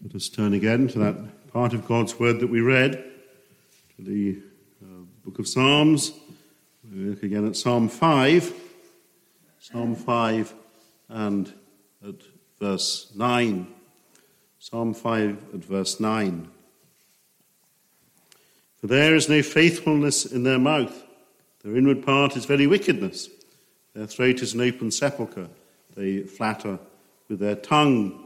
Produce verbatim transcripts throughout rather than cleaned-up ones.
Let us turn again to that part of God's word that we read, to the uh, book of Psalms. We look again at Psalm five, Psalm five and at verse nine. Psalm five at verse nine. For there is no faithfulness in their mouth. Their inward part is very wickedness. Their throat is an open sepulchre. They flatter with their tongue.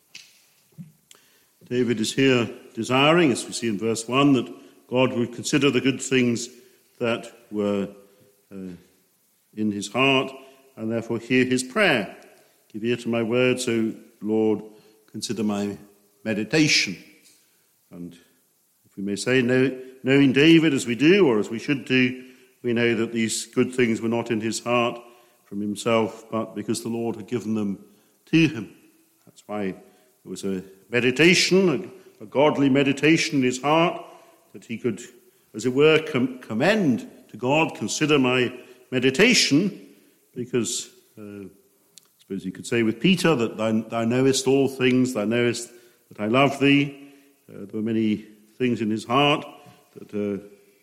David is here desiring, as we see in verse one, that God would consider the good things that were uh, in his heart and therefore hear his prayer. Give ear to my words, O Lord, consider my meditation. And if we may say, know, knowing David as we do, or as we should do, we know that these good things were not in his heart from himself, but because the Lord had given them to him. That's why it was a meditation, a, a godly meditation in his heart, that he could, as it were, com- commend to God, consider my meditation, because uh, I suppose you could say with Peter that thou, thou knowest all things, thou knowest that I love thee. Uh, there were many things in his heart that uh,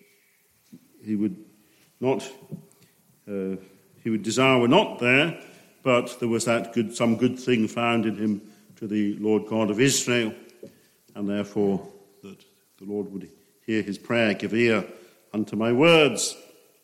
he would not, uh, he would desire were not there, but there was that good, some good thing found in him to the Lord God of Israel, and therefore that the Lord would hear his prayer, give ear unto my words.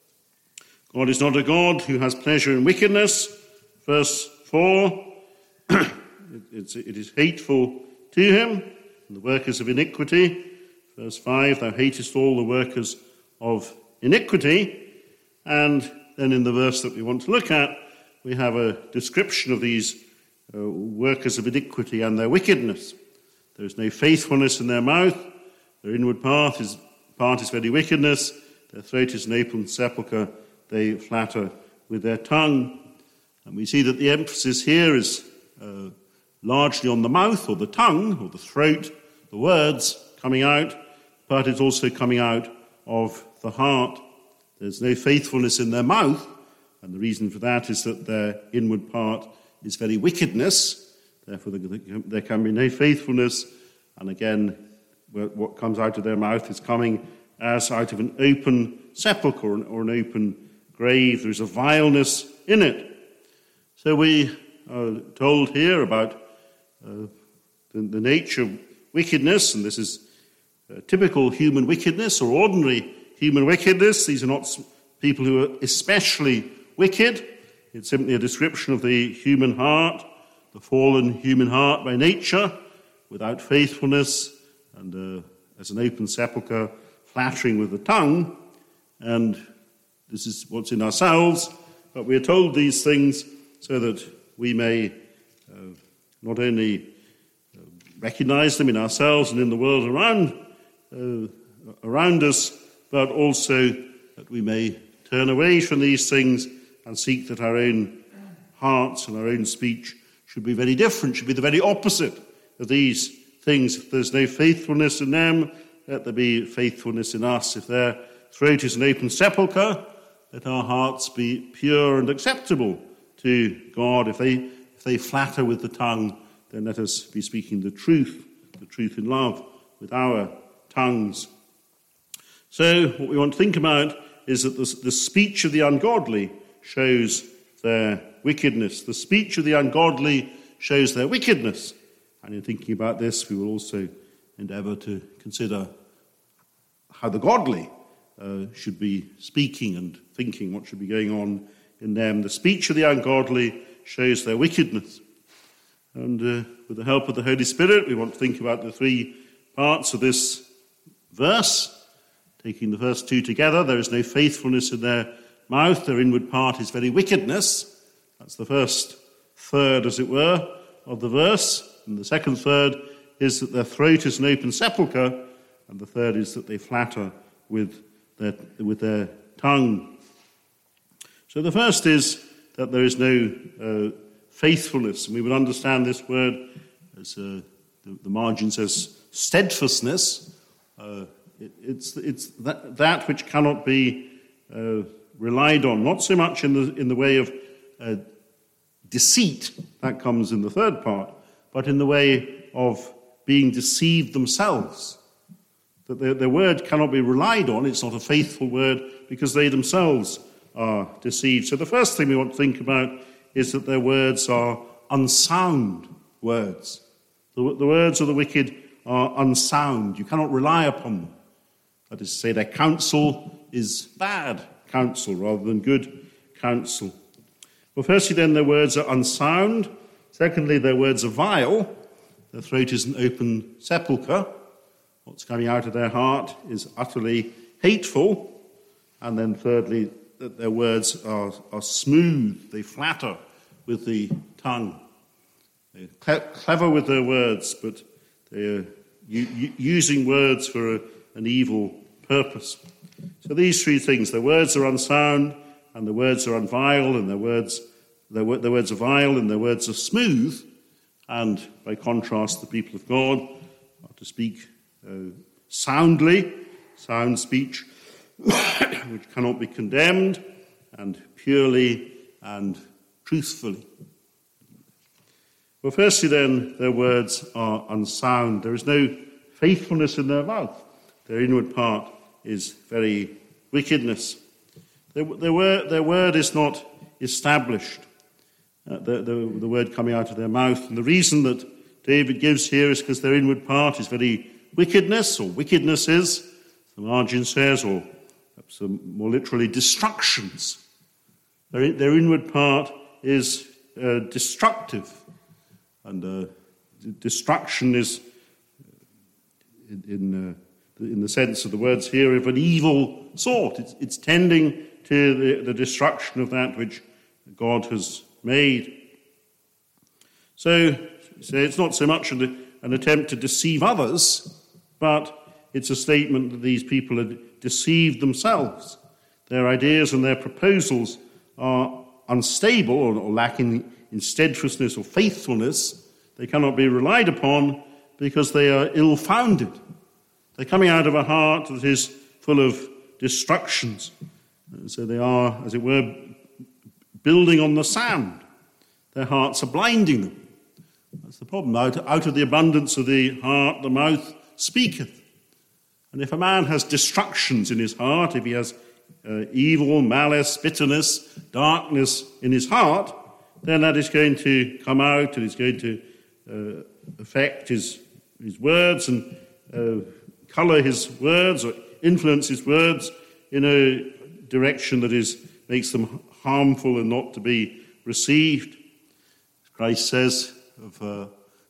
God is not a God who has pleasure in wickedness. Verse four, it, it's, it is hateful to him, and the workers of iniquity. Verse five, thou hatest all the workers of iniquity. And then in the verse that we want to look at, we have a description of these uh, workers of iniquity and their wickedness. There is no faithfulness in their mouth. Their inward part is, part is very wickedness. Their throat is an open sepulchre. They flatter with their tongue. And we see that the emphasis here is uh, largely on the mouth or the tongue or the throat, the words coming out, but it's also coming out of the heart. There's no faithfulness in their mouth, and the reason for that is that their inward part is very wickedness. Therefore, there can be no faithfulness. And again, what comes out of their mouth is coming as out of an open sepulchre or an open grave. There's a vileness in it. So we are told here about uh, the, the nature of wickedness, and this is uh, typical human wickedness or ordinary human wickedness. These are not people who are especially wicked. It's simply a description of the human heart, the fallen human heart by nature, without faithfulness, and uh, as an open sepulchre, flattering with the tongue. And this is what's in ourselves, but we are told these things so that we may uh, not only uh, recognize them in ourselves and in the world around, uh, around us, but also that we may turn away from these things and seek that our own hearts and our own speech should be very different, should be the very opposite of these things. If there's no faithfulness in them, let there be faithfulness in us. If their throat is an open sepulchre, let our hearts be pure and acceptable to God. If they, if they flatter with the tongue, then let us be speaking the truth, the truth in love, with our tongues. So what we want to think about is that the, the speech of the ungodly shows their wickedness. The speech of the ungodly shows their wickedness. And in thinking about this, we will also endeavour to consider how the godly uh, should be speaking and thinking, what should be going on in them. The speech of the ungodly shows their wickedness. And uh, with the help of the Holy Spirit, we want to think about the three parts of this verse. Taking the first two together, there is no faithfulness in their mouth, their inward part is very wickedness. That's the first third, as it were, of the verse. And the second third is that their throat is an open sepulchre, and the third is that they flatter with their, with their tongue. So the first is that there is no uh, faithfulness, and we would understand this word as uh, the, the margin says steadfastness. Uh, it, it's it's that, that which cannot be uh, relied on, not so much in the in the way of uh, deceit, that comes in the third part, but in the way of being deceived themselves. That their, their word cannot be relied on. It's not a faithful word because they themselves are deceived. So the first thing we want to think about is that their words are unsound words. The, the words of the wicked are unsound. You cannot rely upon them. That is to say, their counsel is bad counsel rather than good counsel. Well, firstly, then, their words are unsound. Secondly, their words are vile. Their throat is an open sepulchre. What's coming out of their heart is utterly hateful. And then thirdly, that their words are, are smooth. They flatter with the tongue. They're cle- clever with their words, but they're u- u- using words for a, an evil purpose. So these three things, their words are unsound, and their words are unvile, and their words, their, their words are vile, and their words are smooth. And by contrast, the people of God are to speak uh, soundly, sound speech, which cannot be condemned, and purely and truthfully. Well, firstly then, their words are unsound. There is no faithfulness in their mouth. Their inward part is very wickedness. Their, their, word, their word is not established, uh, the, the, the word coming out of their mouth. And the reason that David gives here is because their inward part is very wickedness, or wickednesses, the margin says, or perhaps more literally, destructions. Their, their inward part is uh, destructive. And uh, destruction is, in, in, uh, in the sense of the words here, of an evil sort. It's, it's tending to the, the destruction of that which God has made. So, so it's not so much an, an attempt to deceive others, but it's a statement that these people have deceived themselves. Their ideas and their proposals are unstable or, or lacking in steadfastness or faithfulness. They cannot be relied upon because they are ill-founded. They're coming out of a heart that is full of destructions. And so they are, as it were, building on the sand. Their hearts are blinding them. That's the problem. Out, out of the abundance of the heart, the mouth speaketh. And if a man has destructions in his heart, if he has uh, evil, malice, bitterness, darkness in his heart, then that is going to come out and is going to uh, affect his, his words and uh, colour his words or influence his words in a direction that is makes them harmful and not to be received. Christ says of, uh,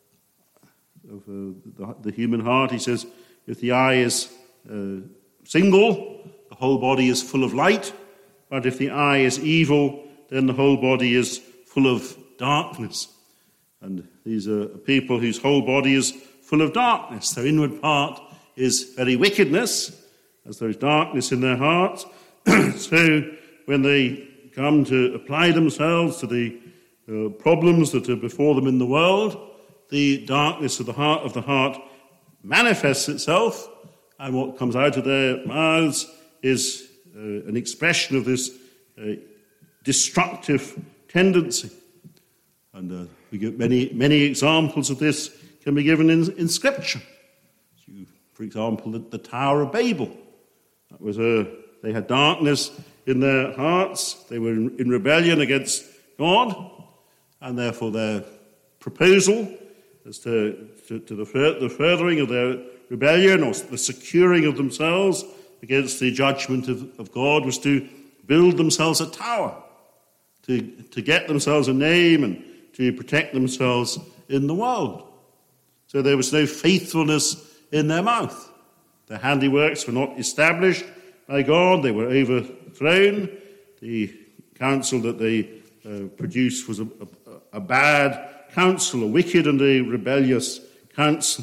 of uh, the, the human heart, he says, if the eye is uh, single, the whole body is full of light, but if the eye is evil, then the whole body is full of darkness. And these are people whose whole body is full of darkness. Their inward part is very wickedness, as there is darkness in their hearts. So when they come to apply themselves to the uh, problems that are before them in the world, the darkness of the heart of the heart manifests itself, and what comes out of their mouths is uh, an expression of this uh, destructive tendency. And uh, we get many, many examples of this can be given in, in Scripture. So, for example, the, the Tower of Babel. That was a, they had darkness in their hearts. They were in, in rebellion against God, and therefore their proposal as to, to, to the, fur, the furthering of their rebellion or the securing of themselves against the judgment of, of God was to build themselves a tower, to, to get themselves a name and to protect themselves in the world. So there was no faithfulness in their mouth. Their handiworks were not established by God. They were overthrown. The counsel that they uh, produced was a, a, a bad counsel, a wicked and a rebellious counsel.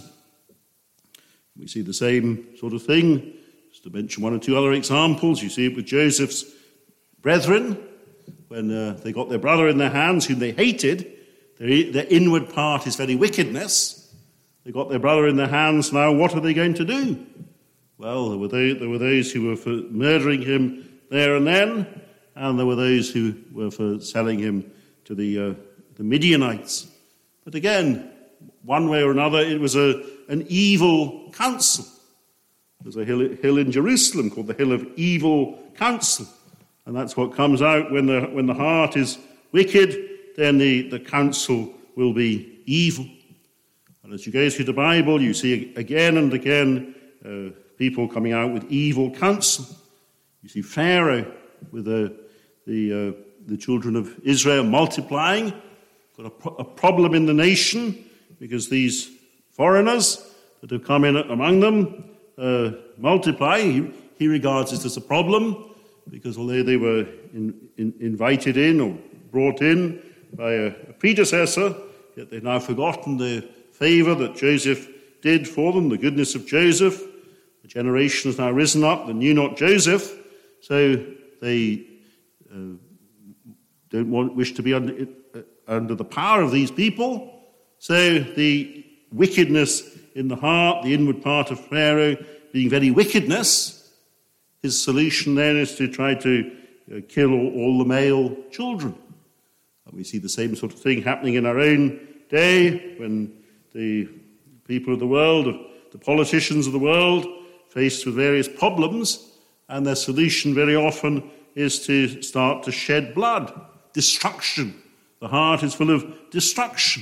We see the same sort of thing. Just to mention one or two other examples, you see it with Joseph's brethren. When uh, they got their brother in their hands, whom they hated, their, their inward part is very wickedness. They got their brother in their hands, now what are they going to do? Well, there were those, there were those who were for murdering him there and then, and there were those who were for selling him to the, uh, the Midianites. But again, one way or another, it was a, an evil counsel. There's a hill, hill in Jerusalem called the Hill of Evil Counsel. And that's what comes out when the, when the heart is wicked, then the, the counsel will be evil. And as you go through the Bible, you see again and again uh, people coming out with evil counsel. You see Pharaoh with the, the, uh, the children of Israel multiplying. Got a, pro- a problem in the nation because these foreigners that have come in among them uh, multiply. He, he regards it as a problem because although they were in, in, invited in or brought in by a, a predecessor, yet they've now forgotten the favour that Joseph did for them, the goodness of Joseph. The generation has now risen up that knew not Joseph, so they uh, don't want, wish to be under, uh, under the power of these people. So the wickedness in the heart, the inward part of Pharaoh being very wickedness, his solution then is to try to uh, kill all, all the male children. And we see the same sort of thing happening in our own day when the people of the world, the politicians of the world, faced with various problems, and their solution very often is to start to shed blood, destruction. The heart is full of destruction.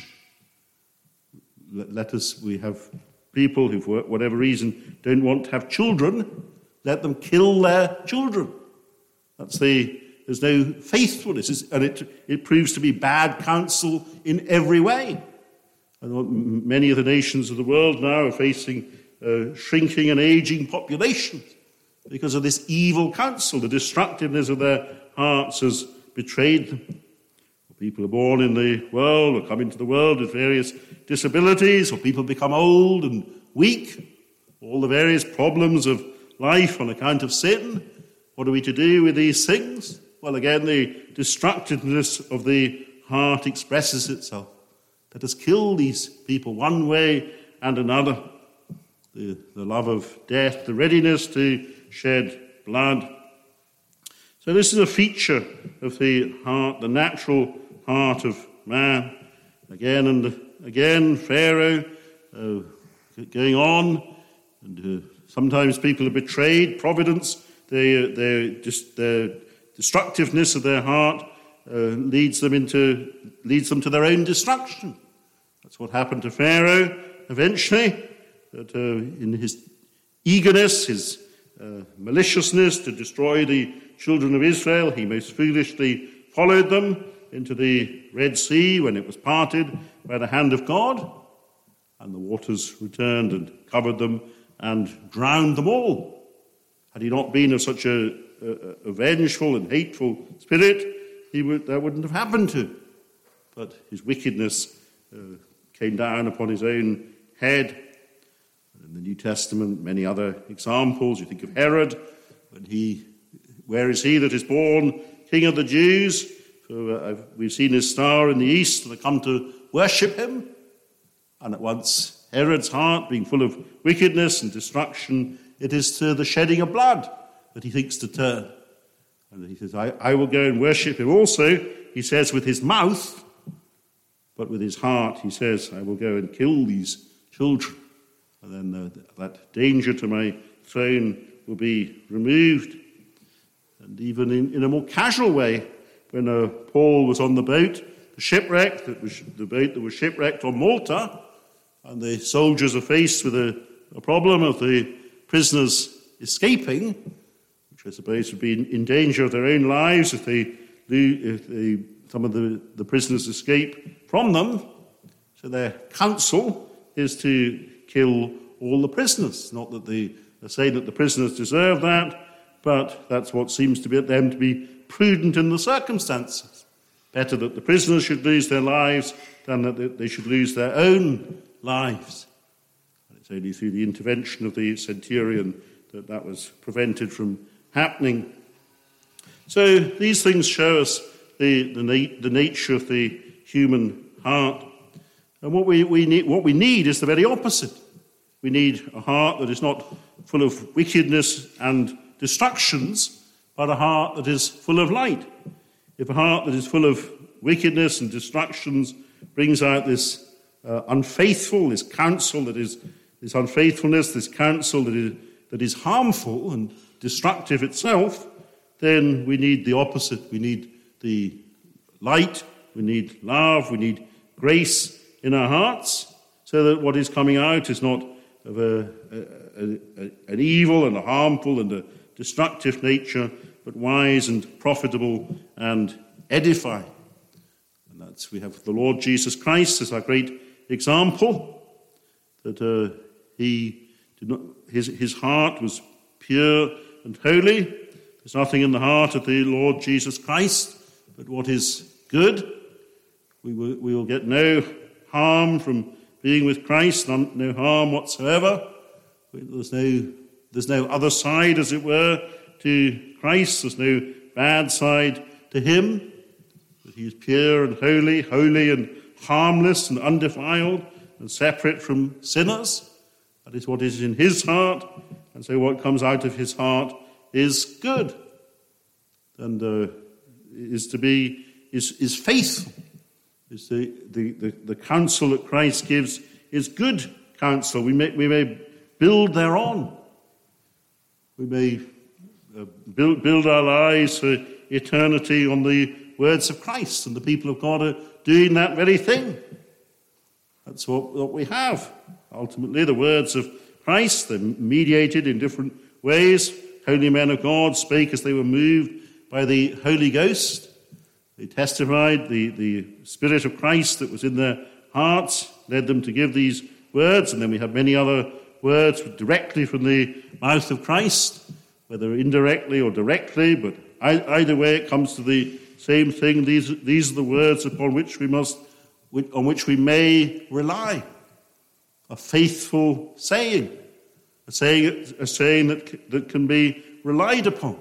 Let, let us, we have people who, for whatever reason, don't want to have children. Let them kill their children. That's the, there's no faithfulness, and it, it proves to be bad counsel in every way. And many of the nations of the world now are facing uh, shrinking and aging populations because of this evil counsel. The destructiveness of their hearts has betrayed them. People are born in the world or come into the world with various disabilities, or people become old and weak. All the various problems of life on account of sin. What are we to do with these things? Well, again, the destructiveness of the heart expresses itself. Let us kill these people one way and another. The, the love of death, the readiness to shed blood. So this is a feature of the heart, the natural heart of man. Again and again, Pharaoh uh, going on, and uh, sometimes people are betrayed. Providence, their, their, their destructiveness of their heart uh, leads them into leads them to their own destruction. That's what happened to Pharaoh eventually. That uh, in his eagerness, his uh, maliciousness to destroy the children of Israel, he most foolishly followed them into the Red Sea when it was parted by the hand of God, and the waters returned and covered them and drowned them all. Had he not been of such a, a, a vengeful and hateful spirit, he would, that wouldn't have happened to him. But his wickedness uh, came down upon his own head. In the New Testament, many other examples. You think of Herod, when he, where is he that is born King of the Jews? So uh, we've seen his star in the east, and they come to worship him. And at once, Herod's heart, being full of wickedness and destruction, it is to the shedding of blood that he thinks to turn. And he says, I, I will go and worship him also, he says, with his mouth, but with his heart, he says, I will go and kill these children. And then the, that danger to my throne will be removed. And even in, in a more casual way, when uh, Paul was on the boat, the shipwreck, that was the boat that was shipwrecked on Malta, and the soldiers are faced with a, a problem of the prisoners escaping, which I suppose would be in, in danger of their own lives if they, if they some of the, the prisoners escape from them. So their counsel is to kill all the prisoners. Not that they are saying that the prisoners deserve that, but that's what seems to be at them to be prudent in the circumstances. Better that the prisoners should lose their lives than that they should lose their own lives. And it's only through the intervention of the centurion that that was prevented from happening. So these things show us the, the, na- the nature of the human heart. And what we, we need, what we need is the very opposite. We need a heart that is not full of wickedness and destructions, but a heart that is full of light. If a heart that is full of wickedness and destructions brings out this uh, unfaithful, this counsel that is this unfaithfulness, this counsel that is, that is harmful and destructive itself, then we need the opposite. We need the light, we need love, we need grace in our hearts, so that what is coming out is not of a, a, a, a, an evil and a harmful and a destructive nature, but wise and profitable and edifying. And that's, we have the Lord Jesus Christ as our great example, that uh, he did not, his, his heart was pure and holy. There's nothing in the heart of the Lord Jesus Christ but what is good. We will, we will get no harm from being with Christ, no, no harm whatsoever. There's no, there's no other side, as it were, to Christ. There's no bad side to him. But he is pure and holy, holy and harmless and undefiled and separate from sinners. That is what is in his heart. And so what comes out of his heart is good. And uh, is to be, is, is faithful. Is the, the, the, the counsel that Christ gives is good counsel. We may, we may build thereon. We may uh, build, build our lives for eternity on the words of Christ, and the people of God are doing that very thing. That's what, what we have. Ultimately, the words of Christ, they're mediated in different ways. Holy men of God spake as they were moved by the Holy Ghost. They testified, the, the Spirit of Christ that was in their hearts led them to give these words, and then we have many other words directly from the mouth of Christ, whether indirectly or directly, but either way it comes to the same thing. These, these are the words upon which we must, on which we may rely. A faithful saying, a saying, a saying that, that can be relied upon.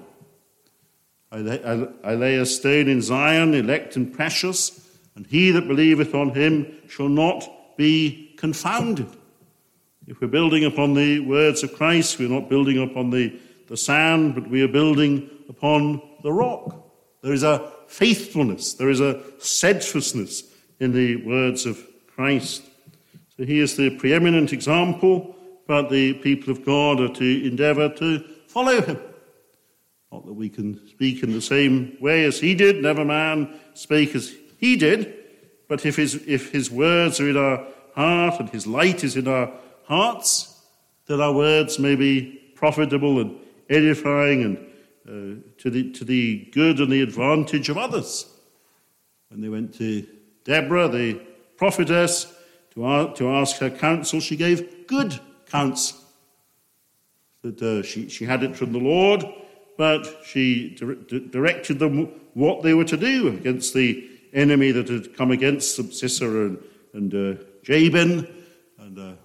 I lay, I, I lay a stone in Zion, elect and precious, and he that believeth on him shall not be confounded. If we're building upon the words of Christ, we're not building upon the, the sand, but we are building upon the rock. There is a faithfulness, there is a steadfastness in the words of Christ. So he is the preeminent example, but the people of God are to endeavour to follow him. Not that we can speak in the same way as he did, never man spake as he did, but if his, if his words are in our heart and his light is in our hearts, that our words may be profitable and edifying and uh, to the to the good and the advantage of others. When they went to Deborah, the prophetess, to, ask, to ask her counsel, she gave good counsel. That uh, she, she had it from the Lord, but she di- directed them what they were to do against the enemy that had come against them, Sisera and, and uh, Jabin. And uh,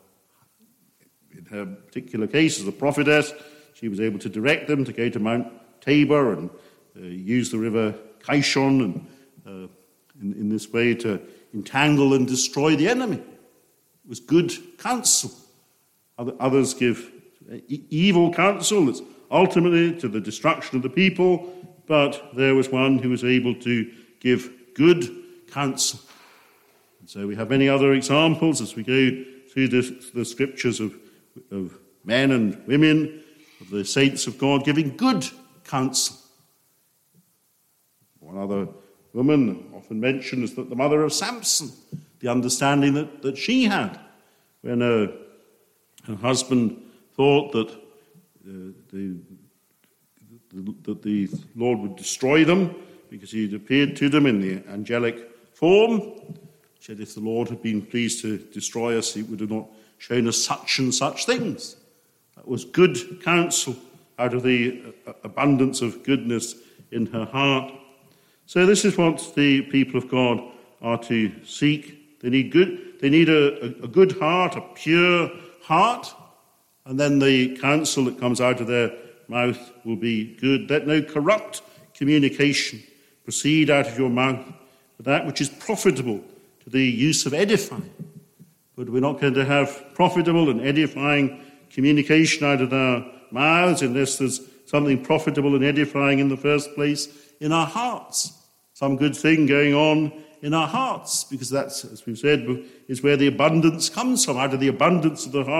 in her particular case, as a prophetess, she was able to direct them to go to Mount Tabor and uh, use the river Kishon and uh, in, in this way to entangle and destroy the enemy. It was good counsel. Other, others give e- evil counsel that's ultimately to the destruction of the people, but there was one who was able to give good counsel. And so we have many other examples as we go through the, the scriptures of, of men and women, of the saints of God giving good counsel. One other woman often mentioned is that the mother of Samson, the understanding that, that she had when uh, her husband thought that uh, the, the, that the Lord would destroy them because he had appeared to them in the angelic form. She said, if the Lord had been pleased to destroy us, he would have not shown us such and such things. That was good counsel out of the abundance of goodness in her heart. So this is what the people of God are to seek. They need good. They need a, a good heart, a pure heart, and then the counsel that comes out of their mouth will be good. Let no corrupt communication proceed out of your mouth, but that which is profitable to the use of edifying. But we're not going to have profitable and edifying communication out of our mouths unless there's something profitable and edifying in the first place in our hearts. Some good thing going on in our hearts, because that's, as we've said, is where the abundance comes from. Out of the abundance of the heart,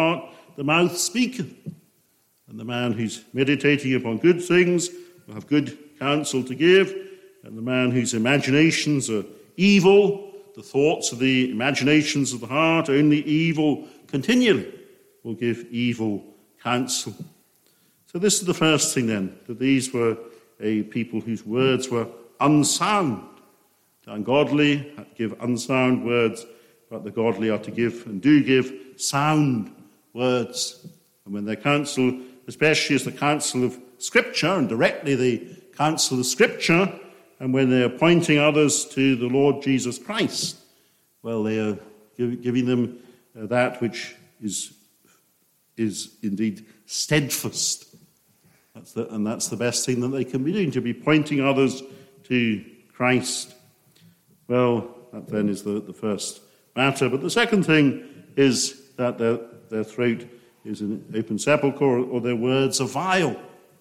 the mouth speaketh. And the man who's meditating upon good things will have good counsel to give, and the man whose imaginations are evil, the thoughts of the imaginations of the heart, only evil continually, will give evil counsel. So this is the first thing then, that these were a people whose words were unsound. The ungodly give unsound words, but the godly are to give and do give sound words. And when their counsel, especially as the counsel of Scripture, and directly the counsel of Scripture, and when they are pointing others to the Lord Jesus Christ, well, they are give, giving them uh, that which is, is indeed steadfast. That's the, and that's the best thing that they can be doing, to be pointing others to Christ. Well, that then is the, the first matter. But the second thing is that their, their throat is an open sepulchre, or, or their words are vile.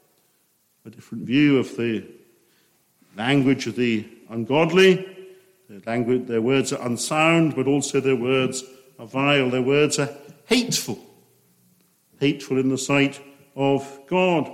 A different view of the language of the ungodly. Their, language, their words are unsound, but also their words are vile. Their words are hateful. Hateful in the sight of God.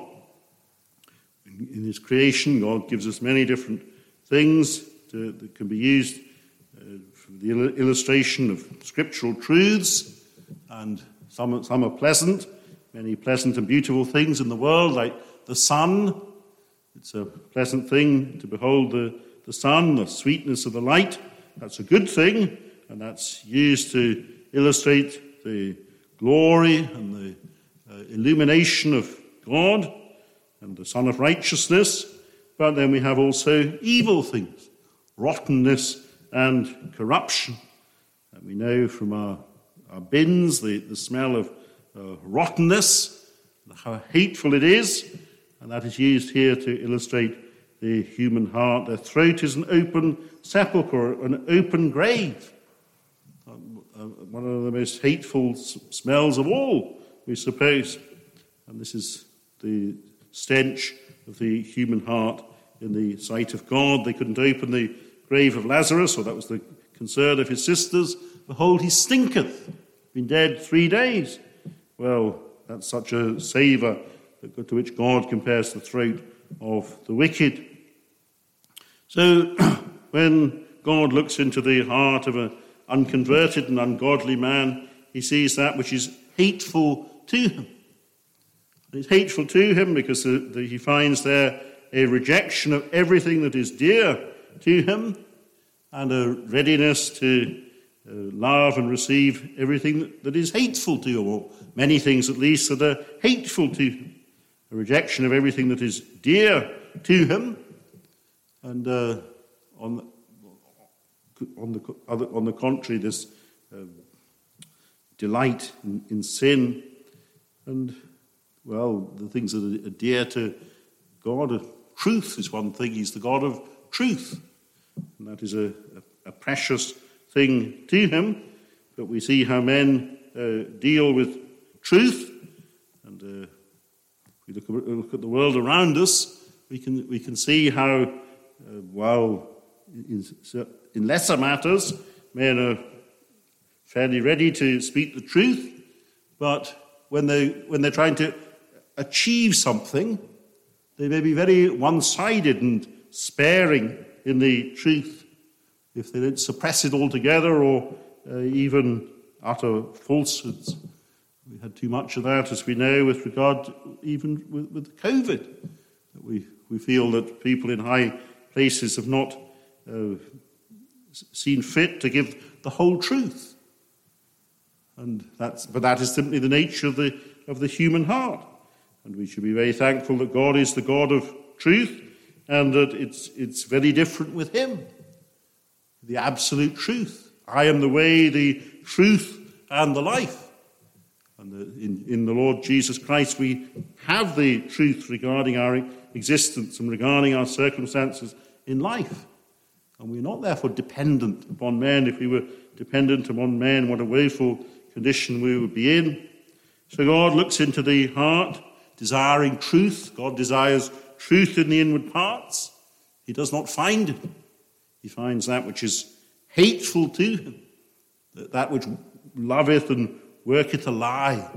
In, in his creation, God gives us many different things to, that can be used uh, for the il- illustration of scriptural truths, and some, some are pleasant, many pleasant and beautiful things in the world, like the sun. It's a pleasant thing to behold the, the sun, the sweetness of the light. That's a good thing, and that's used to illustrate the glory and the uh, illumination of God and the Son of Righteousness. But then we have also evil things, rottenness and corruption. And we know from our, our bins the, the smell of uh, rottenness, how hateful it is. And that is used here to illustrate the human heart. Their throat is an open sepulchre, an open grave. Um, uh, one of the most hateful s- smells of all, we suppose. And this is the stench of the human heart in the sight of God. They couldn't open the grave of Lazarus, or that was the concern of his sisters. Behold, he stinketh, been dead three days. Well, that's such a savour to which God compares the throat of the wicked. So when God looks into the heart of an unconverted and ungodly man, he sees that which is hateful to him. It's hateful to him because the, the, he finds there a rejection of everything that is dear to him, and a readiness to uh, love and receive everything that, that is hateful to him, or many things at least that are hateful to him. A rejection of everything that is dear to him, and uh, on, on, the, other, on the contrary, this uh, delight in, in sin, and, well, the things that are dear to God. Truth is one thing. He's the God of truth, and that is a, a, a precious thing to him. But we see how men uh, deal with truth, and uh, we look at, look at the world around us, we can we can see how, uh, while in, in lesser matters, men are fairly ready to speak the truth, but when they when they're trying to achieve something, they may be very one-sided and sparing in the truth if they don't suppress it altogether, or uh, even utter falsehoods. We had too much of that, as we know, with regard to, even with, with COVID. That we, we feel that people in high places have not uh, seen fit to give the whole truth. And that's, but that is simply the nature of the, of the human heart. And we should be very thankful that God is the God of truth, and that it's, it's very different with him. The absolute truth. I am the way, the truth, and the life. And in, in the Lord Jesus Christ, we have the truth regarding our existence and regarding our circumstances in life. And we're not therefore dependent upon men. If we were dependent upon men, what a woeful condition we would be in. So God looks into the heart, desiring truth. God desires truth in the inward parts. He does not find it. He finds that which is hateful to him, that which loveth and worketh a lie,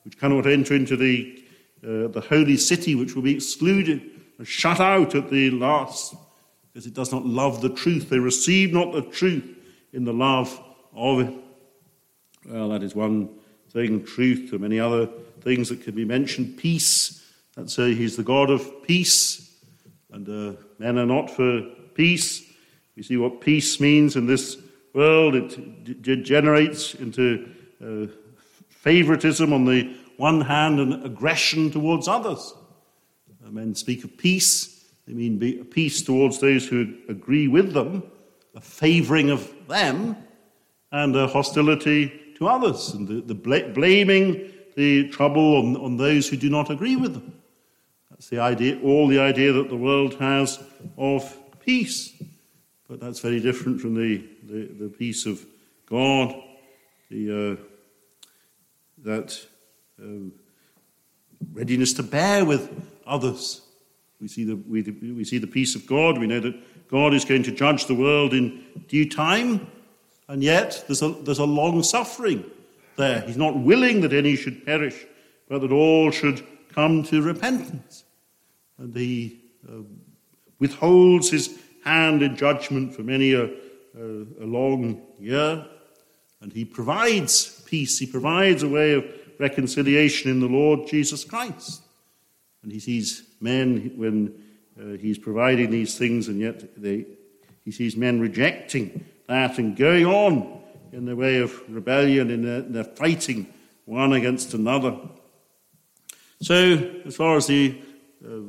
which cannot enter into the, uh, the holy city, which will be excluded and shut out at the last, because it does not love the truth. They receive not the truth in the love of it. Well, that is one thing, truth. There are many other things that can be mentioned. Peace. That's uh, he's the God of peace, and uh, men are not for peace. We see what peace means in this world. It degenerates into uh, favoritism on the one hand and aggression towards others. Uh, men speak of peace. They mean be, peace towards those who agree with them, a favouring of them, and a hostility to others, and the, the bl- blaming the trouble on, on those who do not agree with them. That's the idea, all the idea that the world has of peace. But that's very different from the, the, the peace of God, the uh, that uh, readiness to bear with others. We see the we, we see the peace of God. We know that God is going to judge the world in due time, and yet there's a there's a long suffering there. He's not willing that any should perish, but that all should come to repentance. And he uh, withholds his hand in judgment for many a, a, a long year, and he provides peace. He provides a way of reconciliation in the Lord Jesus Christ. And he sees men when uh, he's providing these things, and yet they, he sees men rejecting that and going on in the way of rebellion, in their, in their fighting one against another. So, as far as the uh,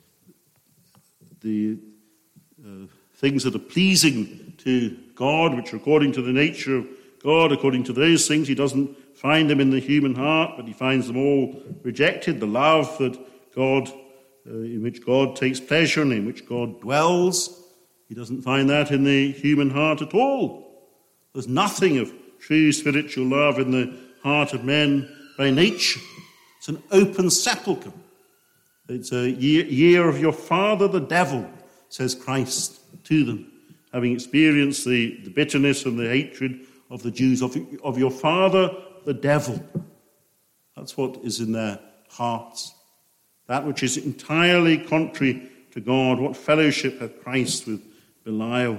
the uh, things that are pleasing to God, which are according to the nature of God, according to those things, he doesn't find them in the human heart, but he finds them all rejected. The love that God, uh, in which God takes pleasure and in which God dwells, he doesn't find that in the human heart at all. There's nothing of true spiritual love in the heart of men by nature. It's an open sepulchre. It's a year, year of your father, the devil, says Christ to them, having experienced the, the bitterness and the hatred of the Jews, of, of your father, the devil. That's what is in their hearts. That which is entirely contrary to God. What fellowship hath Christ with Belial?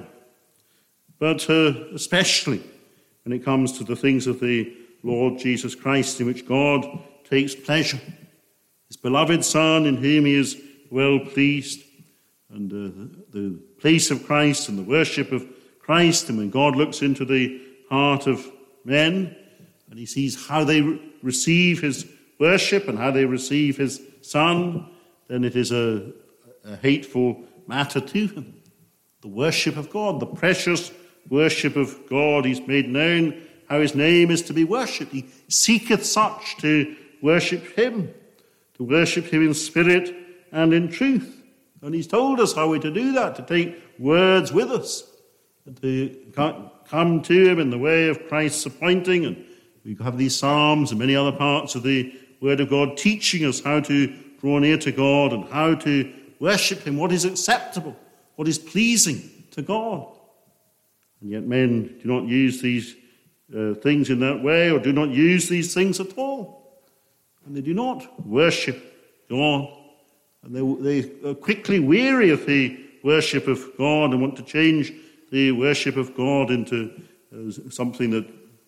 But uh, especially when it comes to the things of the Lord Jesus Christ, in which God takes pleasure. His beloved Son, in whom he is well pleased, and uh, the, the place of Christ and the worship of Christ, and when God looks into the heart of men, and he sees how they re- receive his worship and how they receive his Son, then it is a, a hateful matter to him. The worship of God, the precious worship of God, he's made known how his name is to be worshipped. He seeketh such to worship him, to worship him in spirit and in truth. And he's told us how we're to do that, to take words with us, and to come to him in the way of Christ's appointing. And we have these psalms and many other parts of the Word of God teaching us how to draw near to God and how to worship him, what is acceptable, what is pleasing to God. And yet men do not use these uh, things in that way, or do not use these things at all. And they do not worship God. And they, they are quickly weary of the worship of God and want to change the worship of God into uh, something that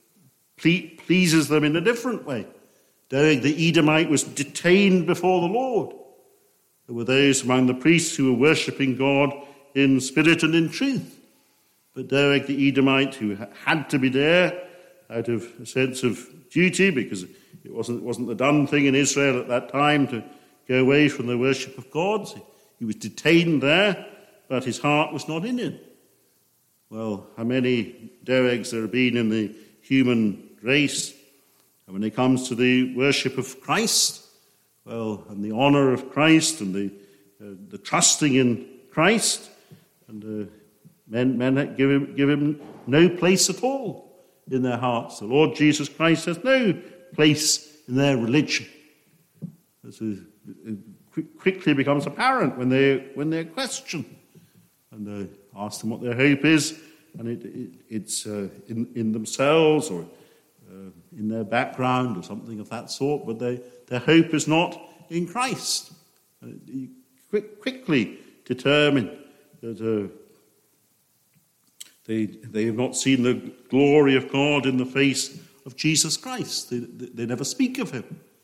ple- pleases them in a different way. Doeg the Edomite was detained before the Lord. There were those among the priests who were worshipping God in spirit and in truth. But Doeg the Edomite, who had to be there out of a sense of duty, because it wasn't, it wasn't the done thing in Israel at that time to go away from the worship of gods. He was detained there, but his heart was not in it. Well, how many Doegs there have been in the human race? And when it comes to the worship of Christ, well, and the honour of Christ and the uh, the trusting in Christ, and uh, men men give him give him no place at all in their hearts. The Lord Jesus Christ has no place in their religion. This is, it quickly becomes apparent when they when they're questioned, and uh, ask them what their hope is, and it, it, it's uh, in in themselves or. Uh, uh, in their background or something of that sort, but they, their hope is not in Christ. Uh, you quick, quickly determine that uh, they, they have not seen the glory of God in the face of Jesus Christ. They, they never speak of him.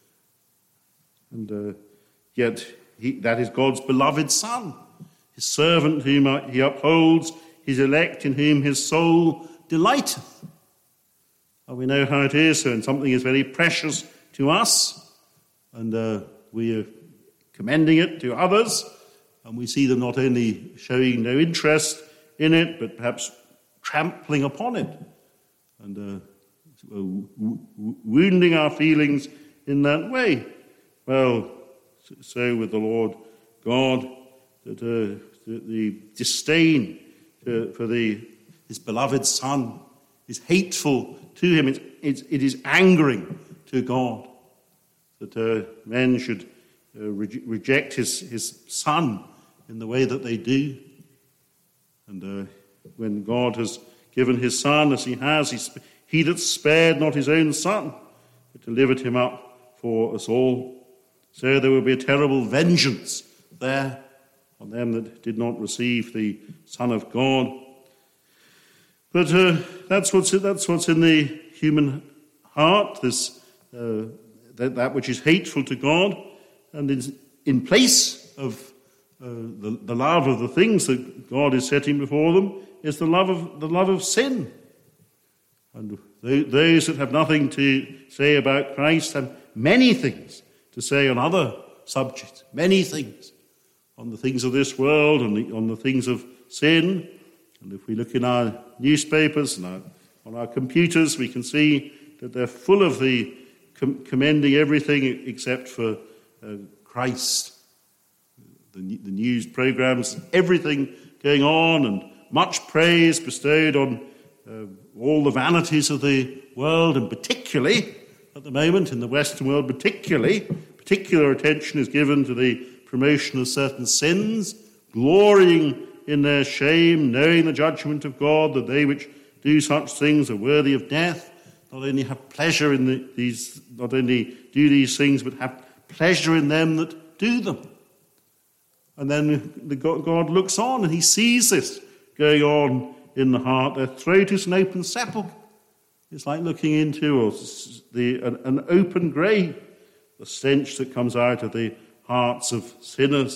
And uh, yet he, that is God's beloved Son, his servant whom he upholds, his elect in whom his soul delighteth. And we know how it is when something is very precious to us, and uh, we are commending it to others, and we see them not only showing no interest in it, but perhaps trampling upon it, and uh, w- w- wounding our feelings in that way. Well, so with the Lord God, that uh, the, the disdain uh, for the his beloved Son is hateful to him. It's, it's, it is angering to God that uh, men should uh, re- reject his, his Son in the way that they do. And uh, when God has given his Son as he has, he, sp- he that spared not his own Son, but delivered him up for us all. So there will be a terrible vengeance there on them that did not receive the Son of God. But uh, that's what's that's what's in the human heart. This uh, that, that which is hateful to God, and in, in place of uh, the, the love of the things that God is setting before them is the love of the love of sin. And th- those that have nothing to say about Christ have many things to say on other subjects, many things on the things of this world and the, on the things of sin. And if we look in our newspapers and our, on our computers, we can see that they're full of the com- commending everything except for uh, Christ. The, the news programs, everything going on, and much praise bestowed on uh, all the vanities of the world, and particularly at the moment in the Western world, particularly, particular attention is given to the promotion of certain sins, glorying in their shame, knowing the judgment of God, that they which do such things are worthy of death. Not only have pleasure in the, these, not only do these things, but have pleasure in them that do them. And then the God, God looks on and he sees this going on in the heart. Their throat is an open sepulchre. It's like looking into the, an, an open grave, the stench that comes out of the hearts of sinners.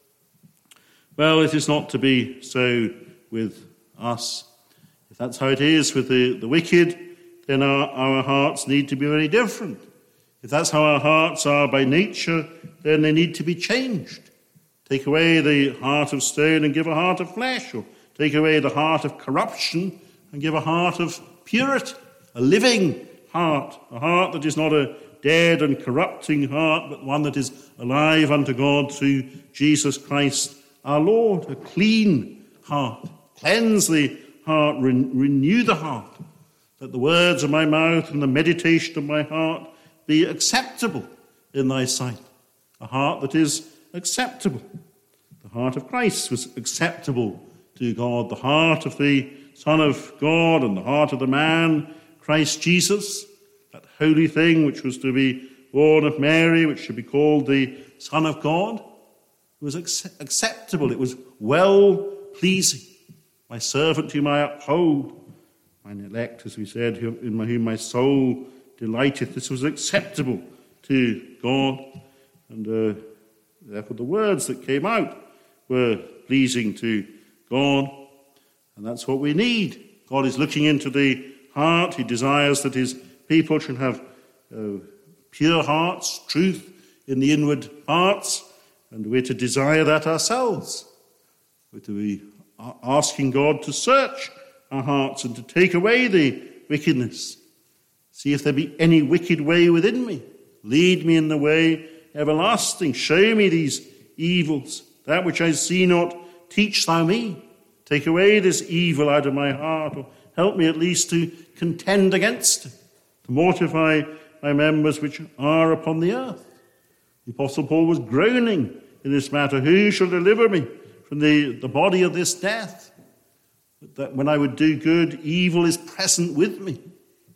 Well, it is not to be so with us. If that's how it is with the, the wicked, then our, our hearts need to be very different. If that's how our hearts are by nature, then they need to be changed. Take away the heart of stone and give a heart of flesh, or take away the heart of corruption and give a heart of purity, a living heart, a heart that is not a dead and corrupting heart, but one that is alive unto God through Jesus Christ our Lord, a clean heart. Cleanse the heart, re- renew the heart, that the words of my mouth and the meditation of my heart be acceptable in thy sight. A heart that is acceptable. The heart of Christ was acceptable to God. The heart of the Son of God and the heart of the man, Christ Jesus, that holy thing which was to be born of Mary, which should be called the Son of God, was acceptable. It was well-pleasing. My servant whom I uphold, mine elect, as we said, in whom my soul delighteth. This was acceptable to God. And uh, therefore the words that came out were pleasing to God. And that's what we need. God is looking into the heart. He desires that his people should have uh, pure hearts, truth in the inward parts. And we're to desire that ourselves. We're to be asking God to search our hearts and to take away the wickedness. See if there be any wicked way within me. Lead me in the way everlasting. Show me these evils. That which I see not, teach thou me. Take away this evil out of my heart, or help me at least to contend against it, to mortify my members which are upon the earth. The Apostle Paul was groaning in this matter. Who shall deliver me from the, the body of this death? But that when I would do good, evil is present with me.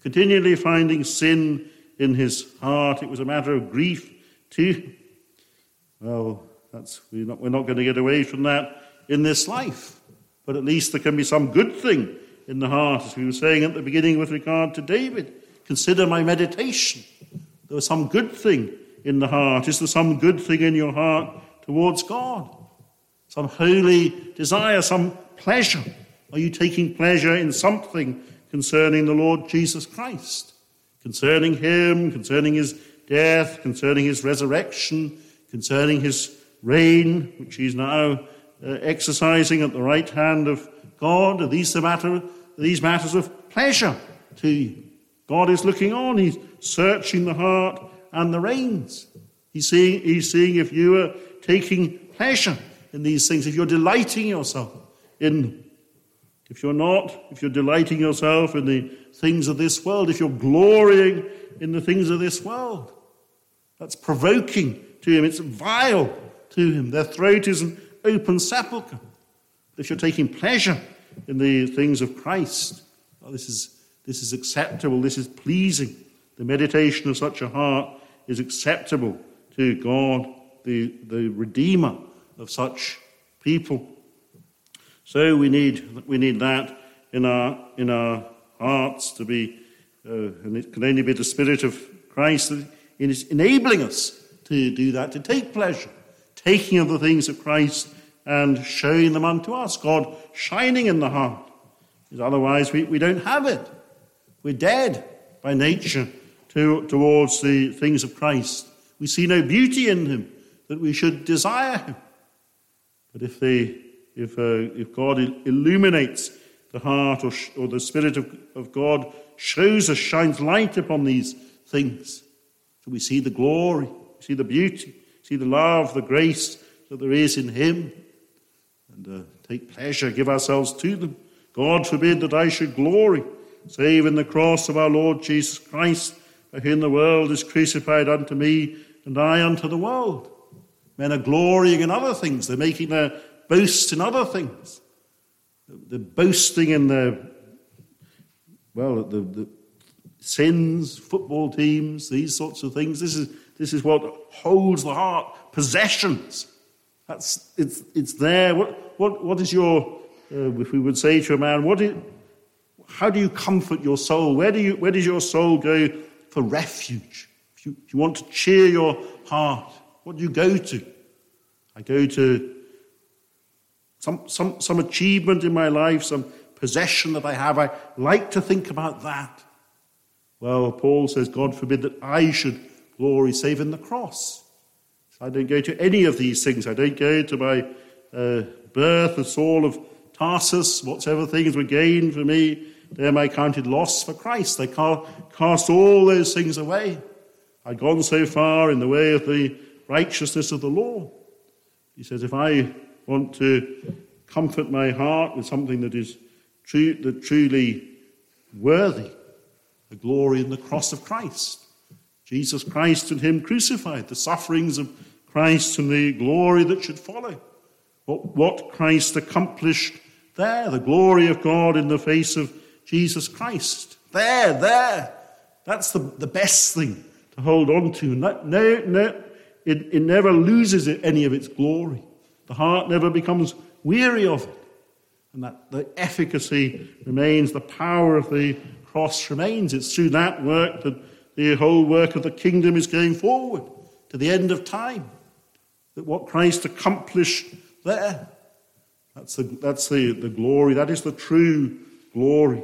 continually finding sin in his heart. It was a matter of grief too. Well, that's we're not, we're not going to get away from that in this life. But at least there can be some good thing in the heart, as we were saying at the beginning with regard to David. Consider my meditation. There was some good thing in the heart. Is there some good thing in your heart towards God? Some holy desire, some pleasure? Are you taking pleasure in something concerning the Lord Jesus Christ? Concerning him, concerning his death, concerning his resurrection, concerning his reign, which he's now uh, exercising at the right hand of God? Are these the matter? Are these matters of pleasure to you? God is looking on. He's searching the heart and the reins. He's seeing, he's seeing if you are taking pleasure in these things, if you're delighting yourself in them. If you're not, if you're delighting yourself in the things of this world, if you're glorying in the things of this world, that's provoking to him. It's vile to him. Their throat is an open sepulchre. If you're taking pleasure in the things of Christ, well, this is this is acceptable. This is pleasing. The meditation of such a heart is acceptable to God, the, the Redeemer of such people. So we need we need that in our in our hearts to be, uh, and it can only be the Spirit of Christ that is enabling us to do that, to take pleasure, taking of the things of Christ and showing them unto us. God shining in the heart, because otherwise we, we don't have it. We're dead by nature to, towards the things of Christ. We see no beauty in him that we should desire him. But if they If uh, if God illuminates the heart, or, sh- or the Spirit of, of God shows us, shines light upon these things, so we see the glory, we see the beauty, see the love, the grace that there is in him, and uh, take pleasure, give ourselves to them. God forbid that I should glory, save in the cross of our Lord Jesus Christ, by whom the world is crucified unto me, and I unto the world. Men are glorying in other things. They're making their boast in other things. They're boasting in their, well, the, the sins, football teams, these sorts of things. This is this is what holds the heart. Possessions. That's it's it's there. What what what is your? Uh, if we would say to a man, what is, how do you comfort your soul? Where do you where does your soul go for refuge? If you, if you want to cheer your heart, what do you go to? I go to Some, some, some achievement in my life, some possession that I have. I like to think about that. Well, Paul says, God forbid that I should glory save in the cross. So I don't go to any of these things. I don't go to my uh, birth as Saul of Tarsus. Whatsoever things were gained for me, them I counted loss for Christ. I cast all those things away. I'd gone so far in the way of the righteousness of the law. He says, if I want to comfort my heart with something that is true, that truly worthy, the glory in the cross of Christ. Jesus Christ and him crucified, the sufferings of Christ and the glory that should follow. What, what Christ accomplished there, the glory of God in the face of Jesus Christ. There, there. That's the, the best thing to hold on to. No, no, no it, it never loses any of its glory. The heart never becomes weary of it. And that the efficacy remains, the power of the cross remains. It's through that work that the whole work of the kingdom is going forward to the end of time. That what Christ accomplished there, that's the, that's the, the glory, that is the true glory.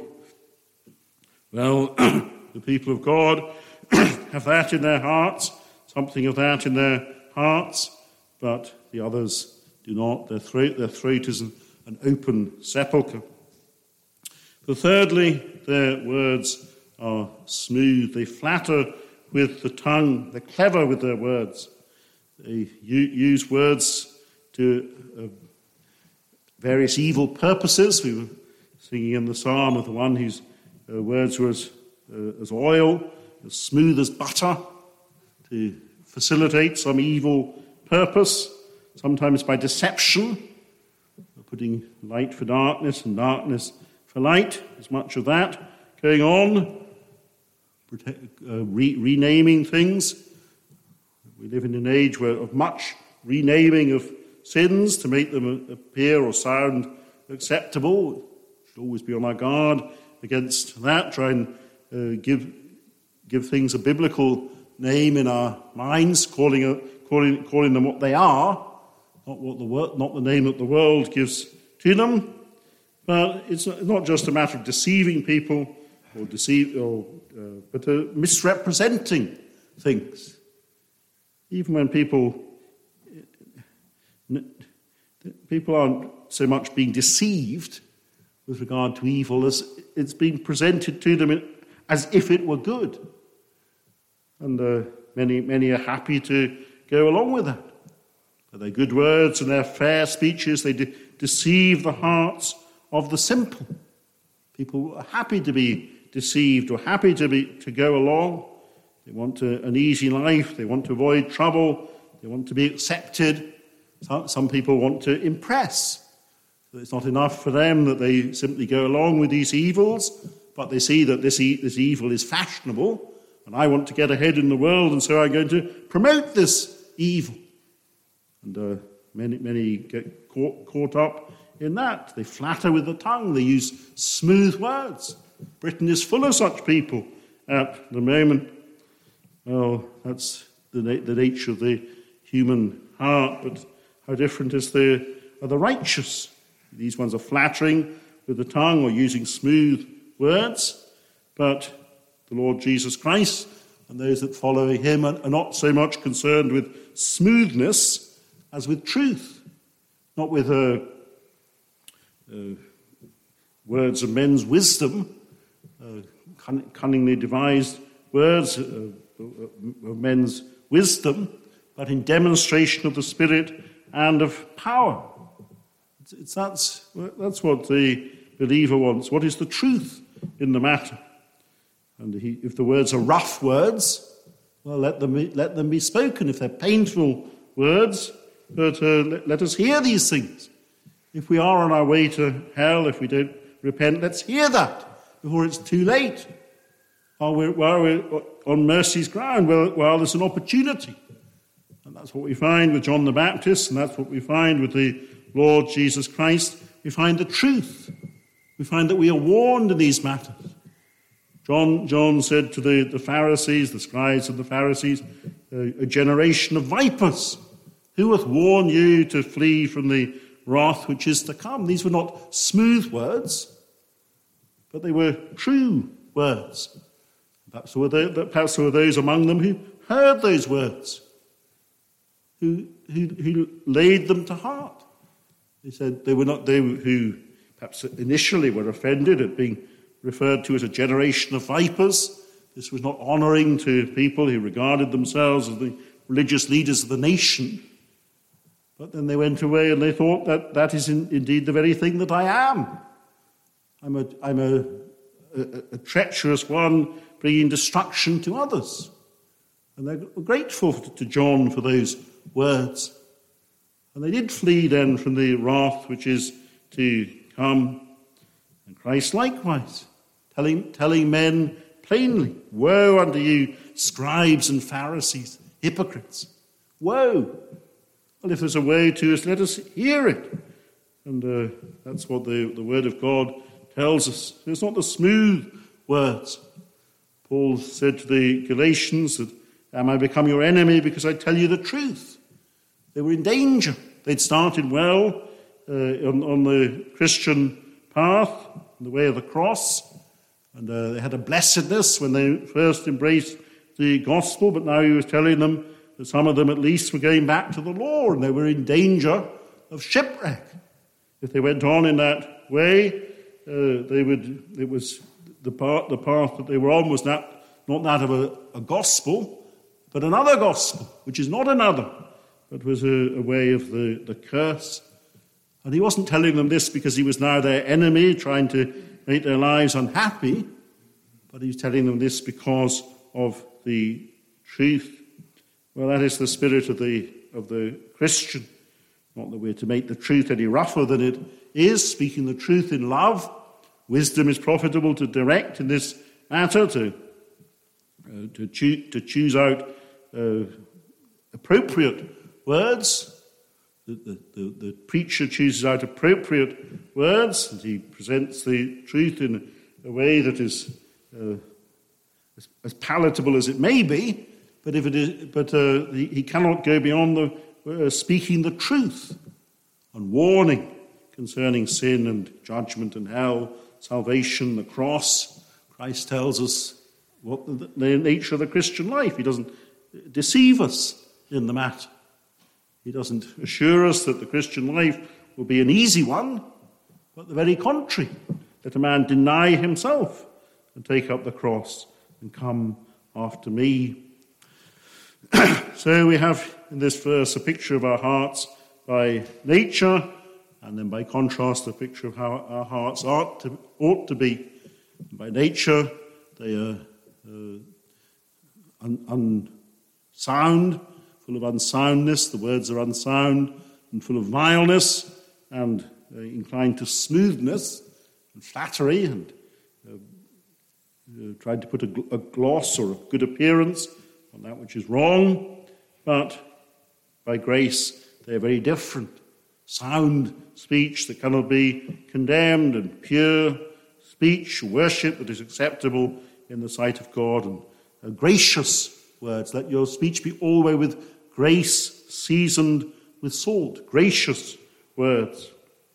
Well, the people of God have that in their hearts, something of that in their hearts, but the others do not. Their throat, their throat is an, an open sepulchre. But thirdly, their words are smooth. They flatter with the tongue. They're clever with their words. They u- use words to uh, various evil purposes. We were singing in the psalm of the one whose uh, words were as, uh, as oil, as smooth as butter, to facilitate some evil purpose. Sometimes by deception, putting light for darkness and darkness for light. There's much of that going on. uh, re- renaming things. We live in an age where of much renaming of sins to make them appear or sound acceptable. We should always be on our guard against that, try and uh, give give things a biblical name in our minds, calling a, calling calling them what they are, not what the wor- not the name that the world gives to them. But it's not just a matter of deceiving people or deceive, or uh, but uh, misrepresenting things. Even when people people aren't so much being deceived with regard to evil as it's being presented to them as if it were good. And uh, many, many are happy to go along with that. But their good words and their fair speeches, they de- deceive the hearts of the simple. People are happy to be deceived or happy to be to go along. They want to, an easy life. They want to avoid trouble. They want to be accepted. Some, some people want to impress. It's not enough for them that they simply go along with these evils, but they see that this, e- this evil is fashionable, and I want to get ahead in the world, and so I'm going to promote this evil. And uh, many, many get caught, caught up in that. They flatter with the tongue. They use smooth words. Britain is full of such people at the moment. Well, that's the, na- the nature of the human heart, but how different is the, are the righteous? These ones are flattering with the tongue or using smooth words, but the Lord Jesus Christ and those that follow him are not so much concerned with smoothness as with truth, not with uh, uh, words of men's wisdom, uh, cunn- cunningly devised words uh, of men's wisdom, but in demonstration of the Spirit and of power. It's, it's that's, that's what the believer wants. What is the truth in the matter? And he, if the words are rough words, well, let them be, let them be spoken. If they're painful words, but uh, let, let us hear these things. If we are on our way to hell, if we don't repent, let's hear that before it's too late. While we're, while we're on mercy's ground, while, while there's an opportunity. And that's what we find with John the Baptist, and that's what we find with the Lord Jesus Christ. We find the truth. We find that we are warned in these matters. John, John said to the, the Pharisees, the scribes of the Pharisees, a, a generation of vipers, who hath warned you to flee from the wrath which is to come? These were not smooth words, but they were true words. Perhaps there were, the, perhaps there were those among them who heard those words, who, who, who laid them to heart. They said they were not they who perhaps initially were offended at being referred to as a generation of vipers. This was not honouring to people who regarded themselves as the religious leaders of the nation. But then they went away and they thought that that is in, indeed the very thing that I am. I'm a, I'm a, a, a treacherous one bringing destruction to others. And they're grateful to John for those words. And they did flee then from the wrath which is to come. And Christ likewise, telling, telling men plainly, woe unto you, scribes and Pharisees, hypocrites. Woe! Well, if there's a woe to us, let us hear it. And uh, that's what the, the Word of God tells us. It's not the smooth words. Paul said to the Galatians that, am I become your enemy because I tell you the truth? They were in danger. They'd started well uh, on, on the Christian path, on the way of the cross, and uh, they had a blessedness when they first embraced the gospel, but now he was telling them that some of them at least were going back to the law, and they were in danger of shipwreck. If they went on in that way, uh, they would. It was the path, the path that they were on was not, not that of a, a gospel, but another gospel, which is not another, but was a, a way of the, the curse. And he wasn't telling them this because he was now their enemy, trying to make their lives unhappy, but he was telling them this because of the truth. Well, that is the spirit of the of the Christian. Not that we're to make the truth any rougher than it is, speaking the truth in love. Wisdom is profitable to direct in this matter, to uh, to, choo- to choose out uh, appropriate words. The, the, the, the preacher chooses out appropriate words, and he presents the truth in a way that is uh, as, as palatable as it may be, but if it is, but uh, he, he cannot go beyond the uh, speaking the truth and warning concerning sin and judgment and hell, salvation, the cross. Christ tells us what the, the nature of the Christian life. He doesn't deceive us in the matter. He doesn't assure us that the Christian life will be an easy one, but the very contrary, that a man deny himself and take up the cross and come after me. So we have in this verse a picture of our hearts by nature, and then by contrast a picture of how our hearts ought to, ought to be. By nature, they are uh, un, unsound, full of unsoundness. The words are unsound and full of vileness, and uh, inclined to smoothness and flattery, and uh, uh, tried to put a, a gloss or a good appearance on that which is wrong. But by grace, they are very different. Sound speech that cannot be condemned, and pure speech, worship that is acceptable in the sight of God, and uh, gracious words. Let your speech be always with grace, seasoned with salt. Gracious words.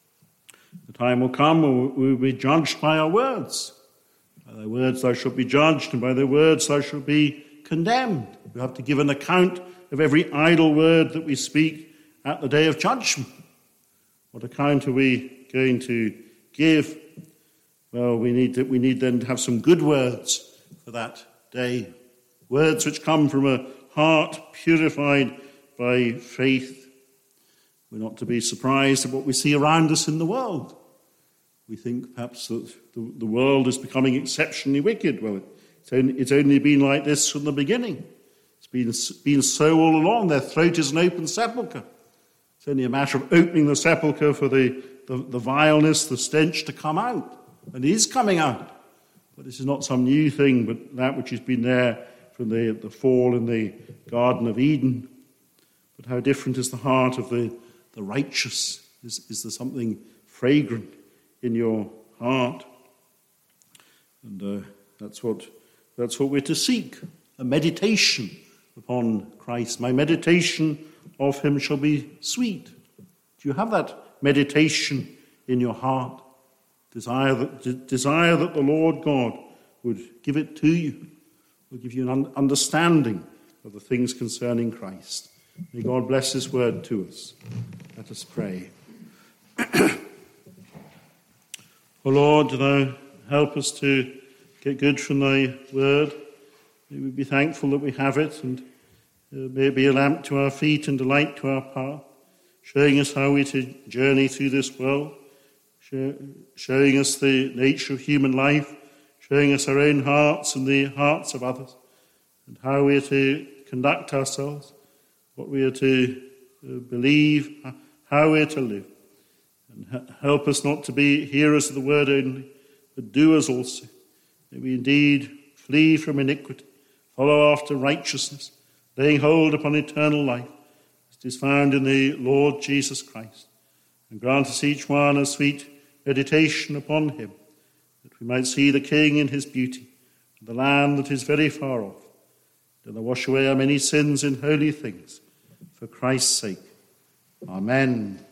The time will come when we will be judged by our words. By thy words thou shalt be judged, and by thy words thou shalt be condemned. We have to give an account of every idle word that we speak at the day of judgment. What account are we going to give? Well, we need to, we need then to have some good words for that day. Words which come from a heart purified by faith. We're not to be surprised at what we see around us in the world. We think perhaps that the, the world is becoming exceptionally wicked. Well, it's only, it's only been like this from the beginning. It's been, been so all along. Their throat is an open sepulchre. It's only a matter of opening the sepulchre for the, the, the vileness, the stench to come out. And it is coming out. But this is not some new thing, but that which has been there from the, the fall in the Garden of Eden. But how different is the heart of the, the righteous? Is, is there something fragrant in your heart? And uh, that's what that's what we're to seek, a meditation upon Christ. My meditation of him shall be sweet. Do you have that meditation in your heart? Desire that, desire that the Lord God would give it to you, would give you an understanding of the things concerning Christ. May God bless his word to us. Let us pray. O Lord, do thou help us to get good from thy word. May we be thankful that we have it, and uh, may it be a lamp to our feet and a light to our path, showing us how we to journey through this world, show, showing us the nature of human life, showing us our own hearts and the hearts of others, and how we are to conduct ourselves, what we are to uh, believe, how we are to live. And ha- help us not to be hearers of the word only, but doers also. May we indeed flee from iniquity, follow after righteousness, laying hold upon eternal life, as it is found in the Lord Jesus Christ. And grant us each one a sweet meditation upon him, that we might see the King in his beauty, and the Lamb that is very far off, and wash away our many sins in holy things, for Christ's sake. Amen.